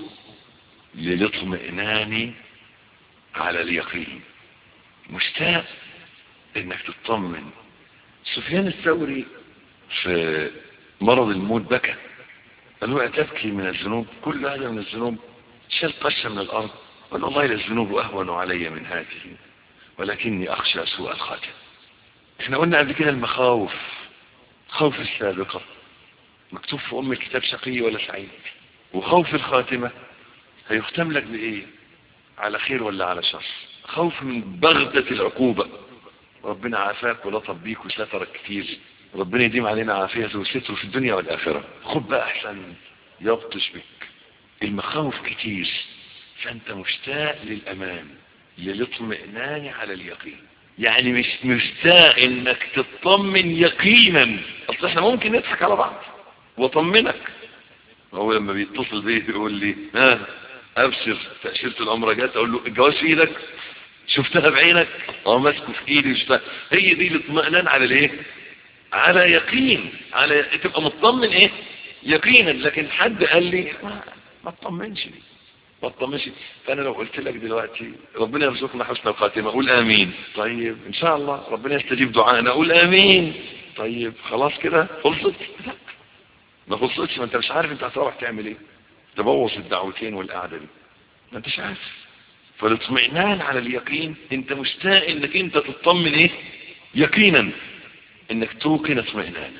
للاطمئنان على اليقين. مشتاق انك تطمن. سفيان الثوري في مرض الموت بكى، قال له: أتبكي من الذنوب؟ كل هذا من الذنوب. شال قشة من الأرض قال: والله الذنوب أهون علي من هذه، ولكني أخشى سوء الخاتم. احنا قلنا قبل كده المخاوف، خوف السابقة مكتوب في أم الكتاب شقي ولا سعيد، وخوف الخاتمة هيختم لك بإيه؟ على خير ولا على شر. خوف من بغتة العقوبة، ربنا عافاك ولطف بيك وسترك كتير، ربنا يديم علينا عافيته وستره في الدنيا والآخرة. خد بقى أحسن يبطش بك. المخاوف كتير، فأنت مشتاق للأمان، للاطمئنان على اليقين. يعني مش مشتاق انك تطمن يقينا. اصل احنا ممكن نضحك على بعض واطمنك. هو لما بيتصل بيه يقول لي: ها ابشر تأشيرة العمرة جات، اقول له: الجواز في ايدك؟ شفتها بعينك؟ اه ماسكه في ايدي وشفتها. هي دي الاطمئنان على الايه؟ على يقين، على تبقى مطمن ايه؟ يقينا. لكن حد قال لي ما, ما تطمنش لي ما تطمنش. فانا لو قلت لك دلوقتي ربنا يرزقنا حسن الخاتمه، اقول امين. طيب ان شاء الله ربنا يستجيب دعائنا، اقول امين. طيب خلاص كده خلصت؟ لا ما خلصتش. ما انت مش عارف انت هتروح تعمل ايه، تبوظ الدعوتين والقعده دي، ما انتش عارف. فالاطمئنان على اليقين، انت مشتاق انك انت تطمن ايه؟ يقينا، انك توقن اطمئنانا.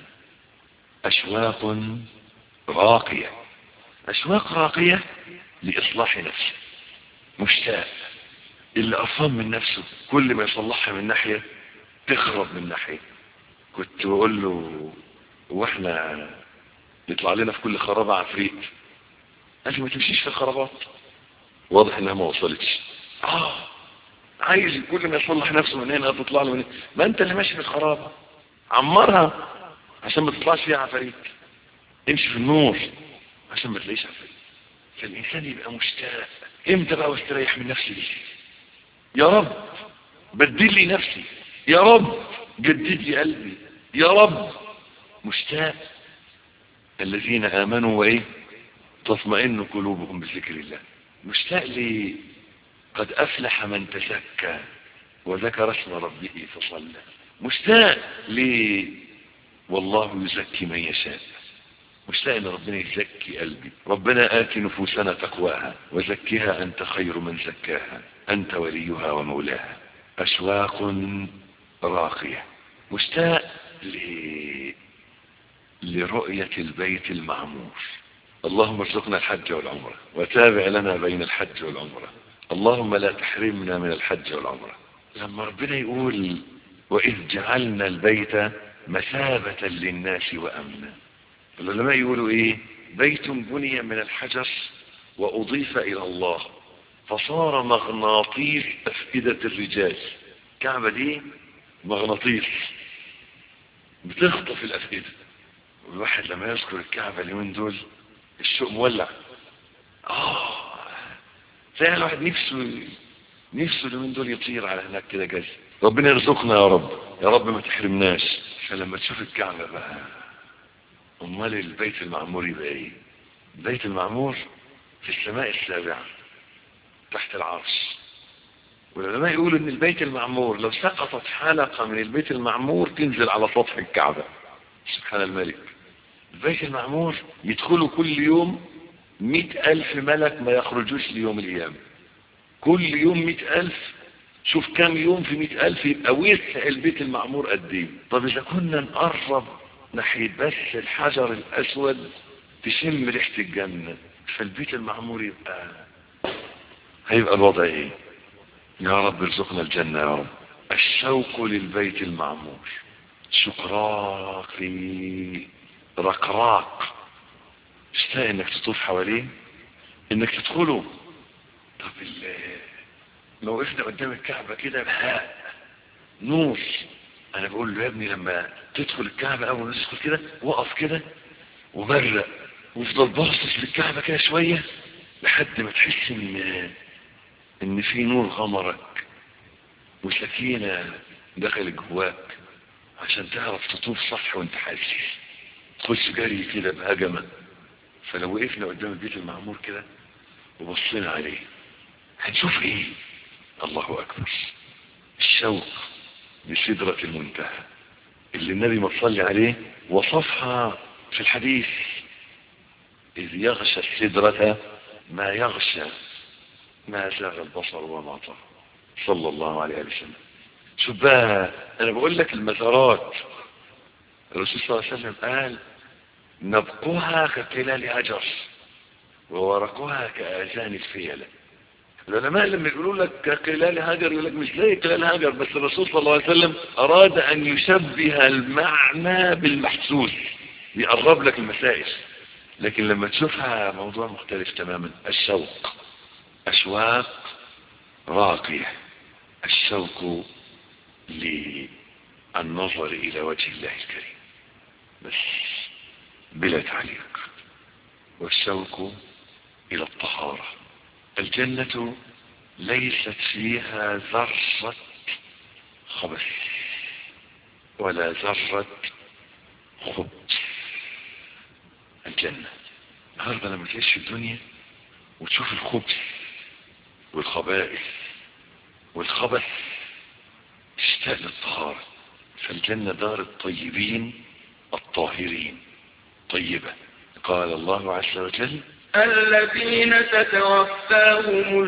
اشواق راقيه. اشواق راقيه لإصلاح نفسه. مشتاق. اللي قرفان من نفسه كل ما يصلحها من ناحية تخرب من ناحية. كنت بقول له: واحنا يطلع لنا في كل خرابة عفريت؟ قال لي: ما تمشيش في الخرابات. واضح انها ما وصلتش. اه عايز كل ما يصلح نفسه من هنا تطلع له من هنا. ما انت اللي ماشي في الخرابة، عمرها عشان ما تطلعش فيها عفريت. امشي في النور عشان ما تلاقيش عفريت. فالإنسان يبقى مشتاق. امتى بقى واستريح من نفسي دي؟ يا رب بدل لي نفسي، يا رب جدد لي قلبي، يا رب. مشتاق. الذين آمنوا وإيه؟ تطمئن قلوبهم بذكر الله. مشتاق لي قد أفلح من تزكى وذكر اسم ربه فصلى. مشتاق ليه؟ والله يزكي من يشاء. مشتاق ان ربنا يزكي قلبي. ربنا آت نفوسنا تقواها وزكها انت خير من زكاها انت وليها ومولاها. اشواق راقية. مشتاق ل... لرؤية البيت المعمور. اللهم ارزقنا الحج والعمرة وتابع لنا بين الحج والعمرة. اللهم لا تحرمنا من الحج والعمرة. لما ربنا يقول وإذ جعلنا البيت مثابة للناس وأمنا، العلماء يقولوا ايه؟ بيت بني من الحجر وأضيف إلى الله فصار مغناطيس أفئدة الرجال. الكعبة دي مغناطيس بتخطف الأفئدة. والواحد لما يذكر الكعبة اليومين دول الشوق مولع. اه تلاقي الواحد نفسه نفسه اليومين دول يطير على هناك كده جاي. ربنا يرزقنا يا رب، يا رب ما تحرمناش. فلما تشوف الكعبة بقى، امال البيت المعمور يبقى ايه؟ البيت المعمور في السماء السابعة تحت العرش. والعلماء يقولوا ان البيت المعمور لو سقطت حلقة من البيت المعمور تنزل على سطح الكعبة. سبحان الملك. البيت المعمور يدخلوا كل يوم مئة الف ملك ما يخرجوش ليوم القيامة. كل يوم مئة الف. شوف كم يوم في مئة الف يبقى وسع البيت المعمور قد ايه. طب اذا كنا نقرب ناحية بس الحجر الاسود تشم ريحة الجنة، فالبيت المعمور يبقى هيبقى الوضع ايه؟ يا رب ارزقنا الجنة يا رب. الشوق للبيت المعمور شوق راقي رقراق. تشتاق انك تطوف حواليه، انك تدخله. طب لو وقفنا قدام الكعبة كده بهاء نور، انا بقول له يا ابني لما تدخل الكعبة اول ما تدخل كده وقف كده وبرق وافضل باصص للكعبة كده شوية لحد ما تحس ان ان في نور غمرك وسكينة دخل جواك عشان تعرف تطوف صح وانت حاسس. تخش جري كده بهجمة. فلو وقفنا قدام البيت المعمور كده وبصينا عليه هنشوف ايه؟ الله اكبر. الشوق لسدرة المنتهى اللي النبي ما صلى عليه وصفها في الحديث اذ يغشى السدرة ما يغشى ما زاغ البصر وما طغى صلى الله عليه وسلم. شوف بقى انا بقول لك المزارات الرسول صلى الله عليه وسلم قال نبقها كقلال هجر وورقها كآذان الفيلة. العلماء لما يقولوا لك كقلال هجر يقول لك مش زي قلال هجر، بس الرسول صلى الله عليه وسلم اراد ان يشبه المعنى بالمحسوس يقرب لك المسائل. لكن لما تشوفها موضوع مختلف تماما. الشوق اشواق راقية. الشوق للنظر الى وجه الله الكريم بس بلا تعليق. والشوق الى الطهارة. الجنة ليست فيها ذرة خبث ولا ذرة خبث. الجنة النهارده لما تعيش في الدنيا وتشوف الخبث والخبائث والخبث تشتاق للطهارة. فالجنة دار الطيبين الطاهرين طيبة. قال الله عز وجل الذين تتوفاهم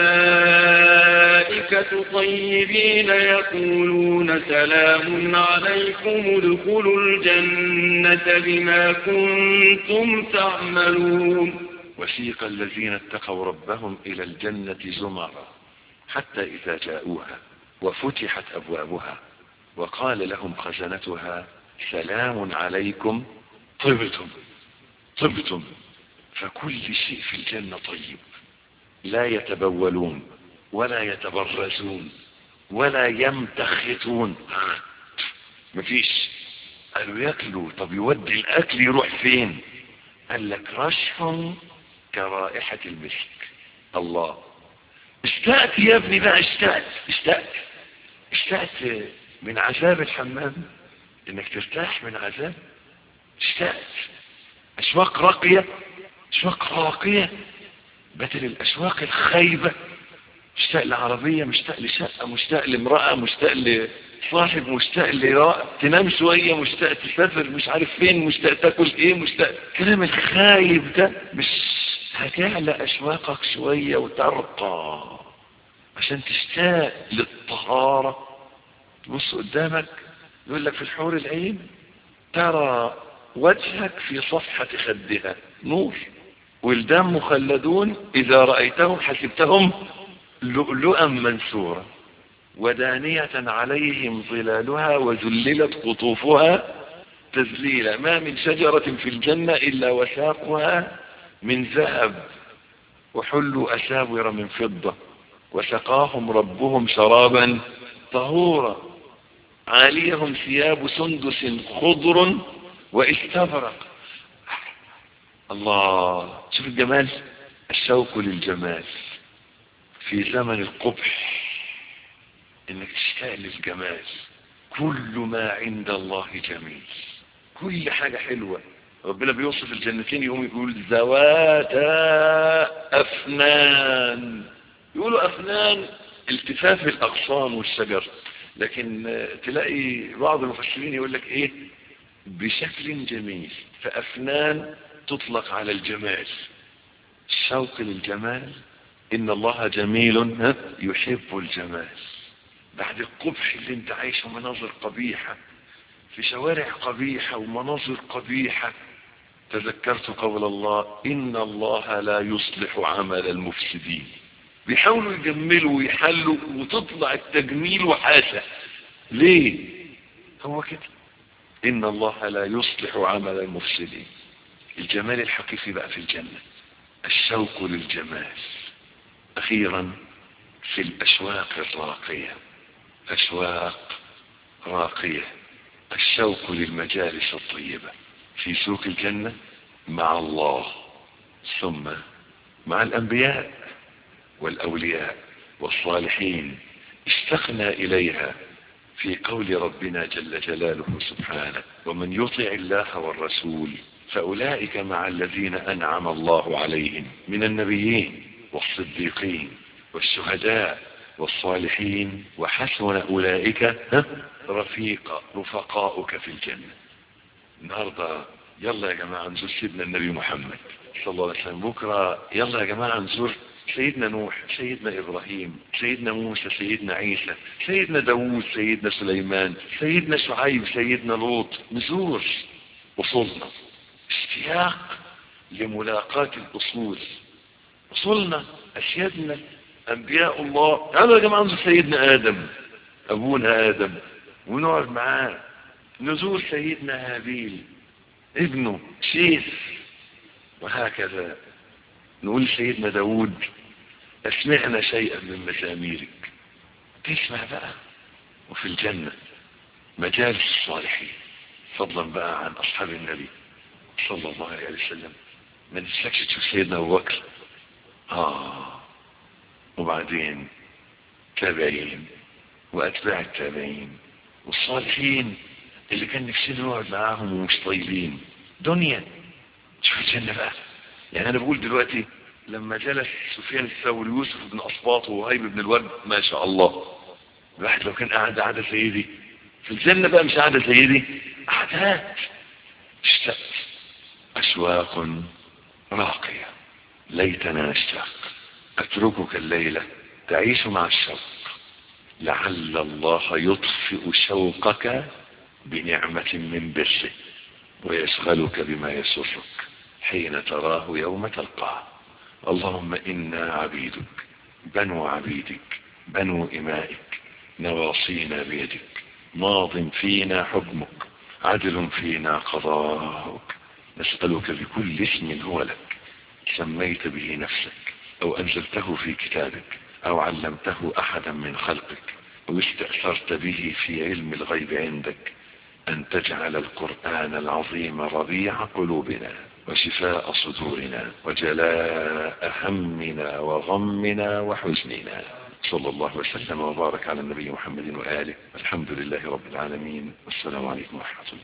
الملائكة طيبين يقولون سلام عليكم ادخلوا الجنة بما كنتم تعملون. وسيق الذين اتقوا ربهم إلى الجنة زمرا حتى إذا جاءوها وفتحت أبوابها وقال لهم خزنتها سلام عليكم طبتم طبتم. فكل شيء في الجنة طيب. لا يتبولون ولا يتبرزون ولا يمتختون. مفيش. قالوا ياكلوا. طب يودي الاكل يروح فين؟ قال لك رشح كرائحة المسك. الله. اشتقت يا ابني بقى اشتقت اشتقت اشتقت من عذاب الحمام انك ترتاح من عذاب. اشتقت اشواق راقية اشواق راقية بدل الاشواق الخايبة. مشتاق لعربية، مشتاق لشقة، مشتاق لامرأة، مشتاق صاحب مشتاق لراء، تنام شوية مشتاق تسافر مش عارف فين، مشتاق تاكل ايه، مشتاق. كلام الخايب ده مش هتعلى اشواقك شوية وترقى عشان تشتاق للطهارة. بص قدامك يقول لك في الحور العين ترى وجهك في صفحة خدها نور، ولدان مخلدون إذا رأيتهم حسبتهم لؤلؤا منثورا، ودانية عليهم ظلالها وذللت قطوفها تذليلا، ما من شجرة في الجنة إلا وساقها من ذهب وحلوا أساور من فضة وسقاهم ربهم شرابا طهورا، عاليهم ثياب سندس خضر واستبرق. الله، شوف الجمال، الشوق للجمال في زمن القبح، انك تشتاق للجمال. كل ما عند الله جميل، كل حاجة حلوة. ربنا بيوصف الجنتين يقوم يقول ذواتا افنان. يقولوا افنان التفاف الاغصان والشجر، لكن تلاقي بعض المفسرين يقول لك ايه بشكل جميل، فافنان تطلق على الجمال. الشوق للجمال، ان الله جميل يحب الجمال. بعد القبح اللي انت عايشه، مناظر قبيحة في شوارع قبيحة ومناظر قبيحة، تذكرت قول الله ان الله لا يصلح عمل المفسدين. بيحاولوا يجملوا ويحلوا وتطلع التجميل وحاشا. ليه؟ هو كده، ان الله لا يصلح عمل المفسدين. الجمال الحقيقي بقى في الجنة، الشوق للجمال. اخيرا في الاشواق الراقية، اشواق راقية، الشوق للمجالس الطيبة في سوق الجنة مع الله، ثم مع الانبياء والاولياء والصالحين. اشتقنا اليها في قول ربنا جل جلاله سبحانه: ومن يطع الله والرسول فاولئك مع الذين انعم الله عليهم من النبيين والصديقين والشهداء والصالحين وحسن اولئك رفيقا، رفقاؤك في الجنة. النهاردة يلا يا جماعة نزور سيدنا النبي محمد صلى الله عليه وسلم. بكرة يلا يا جماعة نزور سيدنا نوح، سيدنا ابراهيم، سيدنا موسى، سيدنا عيسى، سيدنا داوود، سيدنا سليمان، سيدنا شعيب، سيدنا لوط. نزور وصلنا، اشتياق لملاقاة الاصول. وصلنا اسيادنا انبياء الله. تعالوا يا جماعة نزور سيدنا ادم، ابونا ادم، ونقعد معاه. نزور سيدنا هابيل ابنه شيث، وهكذا. نقول سيدنا داود: اسمعنا شيئا من مزاميرك. تسمع بقى. وفي الجنة مجالس الصالحين، فضلا بقى عن اصحاب النبي صلى الله عليه وسلم. ما نسلكش تشوف سيدنا ابو بكر، اه وبعدين تابعين واتباع التابعين والصالحين اللي كان نفسنا نقعد معاهم ومش طايلين دنيا. شوف الجنة بقى. يعني انا بقول دلوقتي لما جلس سفيان الثوري ويوسف بن اسباط ووهيب بن الورد، ما شاء الله، الواحد لو كان قاعد قاعده زي دي في الجنة بقى، مش قاعده زي دي، قعدات اشتقت، اشواق راقية. ليتنا نشتاق. اتركك الليلة تعيش مع الشوق، لعل الله يطفئ شوقك بنعمة من بره ويشغلك بما يسرك حين تراه يوم تلقاه. اللهم إنا عبيدك بنو عبيدك بنو إمائك، نواصينا بيدك، ماض فينا حكمك، عدل فينا قضاؤك. نسألك بكل اسم هو لك سميت به نفسك أو أنزلته في كتابك أو علمته أحدا من خلقك أو استأثرت به في علم الغيب عندك، أن تجعل القرآن العظيم ربيع قلوبنا وشفاء صدورنا وجلاء همنا وغمنا وحزننا. صلى الله وسلم وبارك على النبي محمد وآله. الحمد لله رب العالمين، والسلام عليكم ورحمة الله.